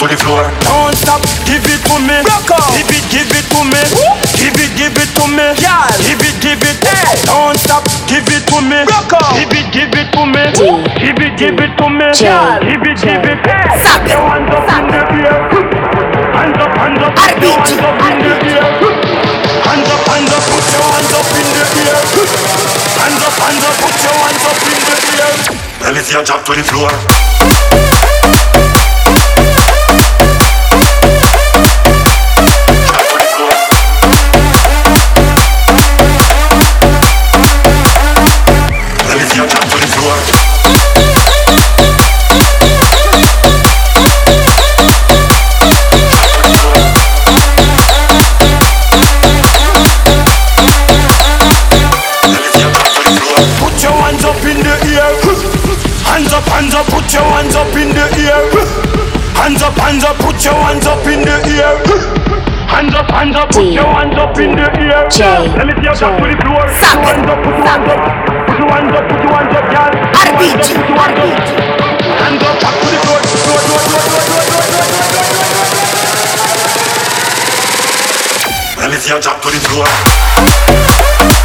to the floor. Don't stop, give it to me. Rock on. Give it to me. Give it to me. Girl. Give it. Hey. Don't stop, give it to me. Rock on. Give it to me. Give it to me. Girl. Give it. Hey. Stop it. Your hands up in the air. Hands up. Put your hands up in the air. Hands up. Put your hands up in the air. Hands up. Put your hands up in the air. Let me see you drop to the floor. Hands up, put your hands up in the air. Hands up, put your hands up in the air. Hands up, put your hands up in the air. Let me see you drop to the floor. Put your hands up, put your hands up. Put your hands up, girl. Hands up, back to the floor. Let me see you drop to the floor.